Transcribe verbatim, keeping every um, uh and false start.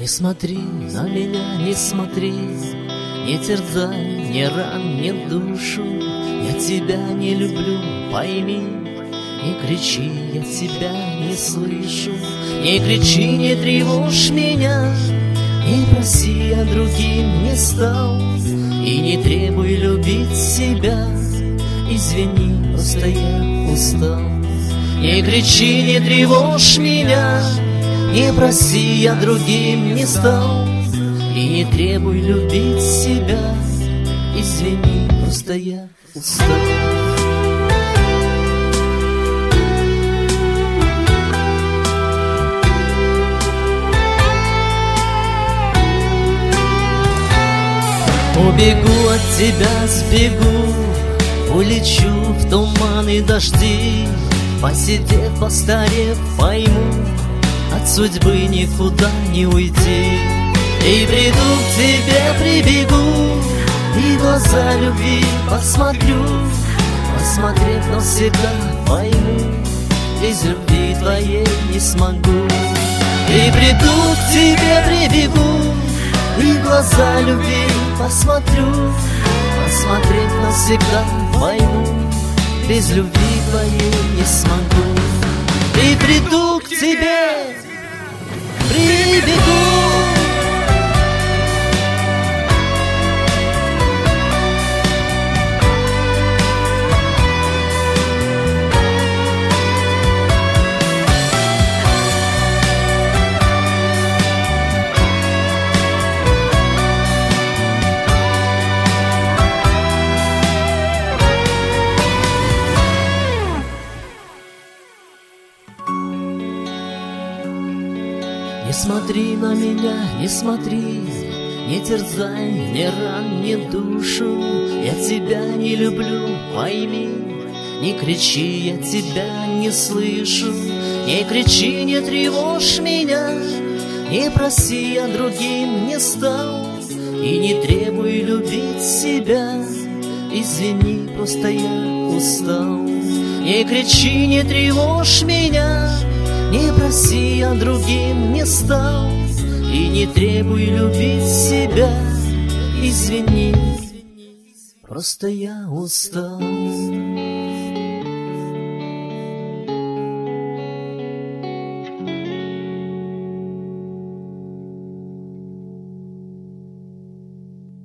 Не смотри на меня, не смотри, не терзай, не ран, не душу. Я тебя не люблю, пойми. Не кричи, я тебя не слышу. Не кричи, не тревожь меня. Не проси, я другим не стал. И не требуй любить себя. Извини, просто я устал. Не кричи, не тревожь меня. Не проси, я другим не стал. И не требуй любить себя. Извини, просто я устал. Убегу от тебя, сбегу, улечу в туман и дожди. Посидев, постарев, пойму, от судьбы никуда не уйти. И приду к тебе, прибегу, и в глаза любви посмотрю. Посмотрев навсегда, пойму, без любви твоей не смогу. И приду к тебе, прибегу, и в глаза любви посмотрю. Посмотрев навсегда, пойму, без любви твоей не смогу. И приду к тебе, прибегу. Не смотри на меня, не смотри, не терзай, не ран, не душу. Я тебя не люблю, пойми. Не кричи, я тебя не слышу. Не кричи, не тревожь меня. Не проси, я другим не стал. И не требуй любить себя. Извини, просто я устал. Не кричи, не тревожь меня. Не проси, я другим не стал. И не требуй любить себя. Извини, просто я устал.